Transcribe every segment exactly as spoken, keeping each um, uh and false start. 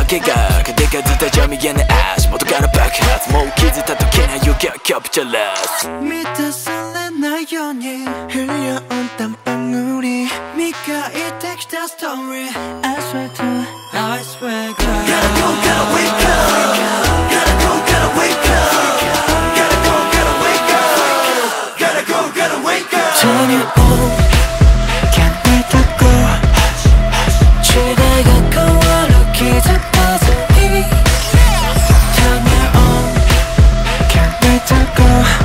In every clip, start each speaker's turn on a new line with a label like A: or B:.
A: 기가 그대가 듣다 점이에는 ash 모두 가라 back hat 모 키즈 다 독해나 you get kept jealous
B: 밑에 설렌 나의 연인 흘려온 땀방울이 미카의 텍스트 스토리 I swear to I swear God Gotta go gotta wake up Gotta go gotta wake up Gotta go gotta wake up Gotta go gotta wake up 전혀 온 캔을 닫고 최대가 거울로 기다려서 이 전혀 온 캔을 닫고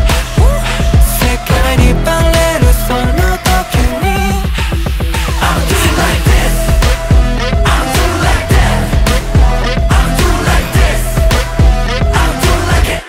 B: 색깔이 빨래로 손 어떡했니 I'm doing like this I'm doing like that I'm doing like this I'm doing like it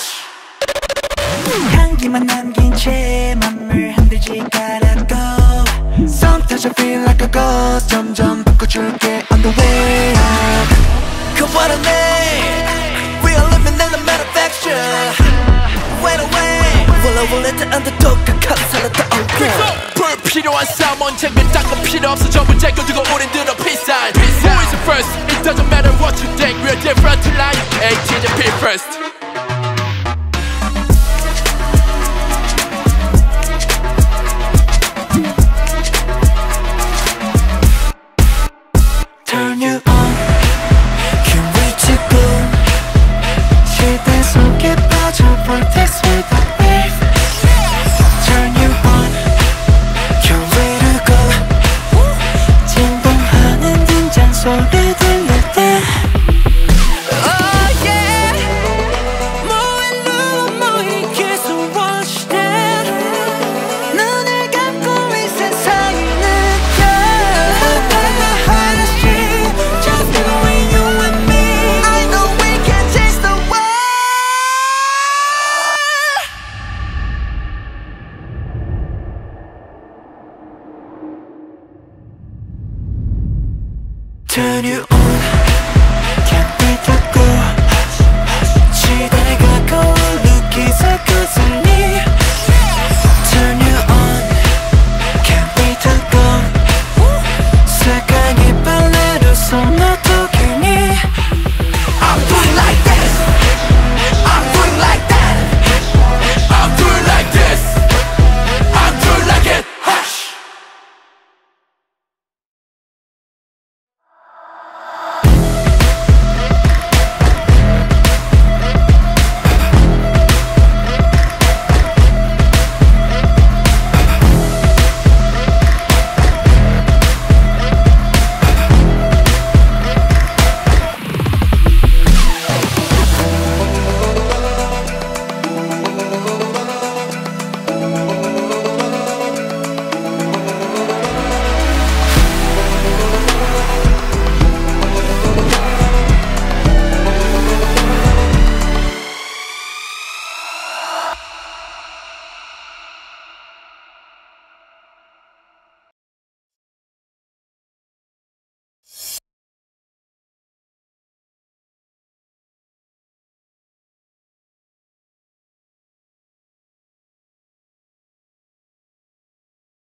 B: Hush 향기만 남긴 채 맘을 흔들지 말라고 Sometimes I feel like a ghost 점점 바꿔줄게 on the way up Cause what I need We are living in the manufacture Wait away Will I will let the underdog cut 살았다 okay
C: 불 필요한 싸움 언젠가 딴거 필요 없어 전부 제껴두고 우린 들어 peace sign Who is the first? It doesn't matter what you think We're different to life Hey, T J P first